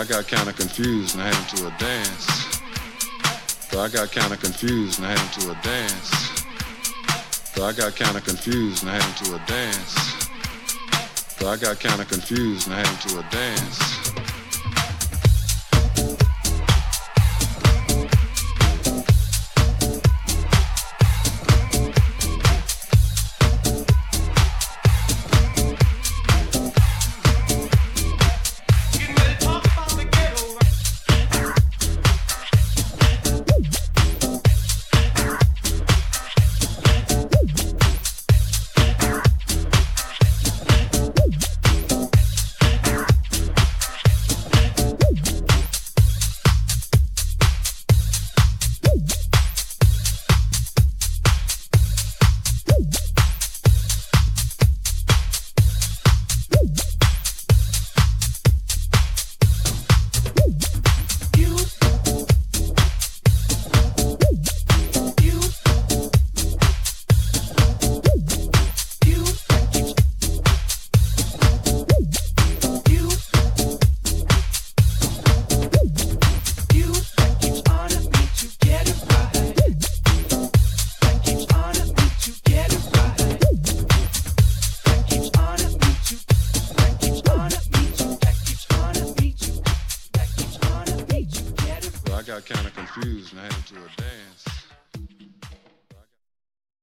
I got kind of confused and I had him to a dance. So I got kind of confused and I had him to a dance. So I got kind of confused and I had him to a dance. So I got kind of confused and I had him to a dance. I got kind of confused and I had him to a dance.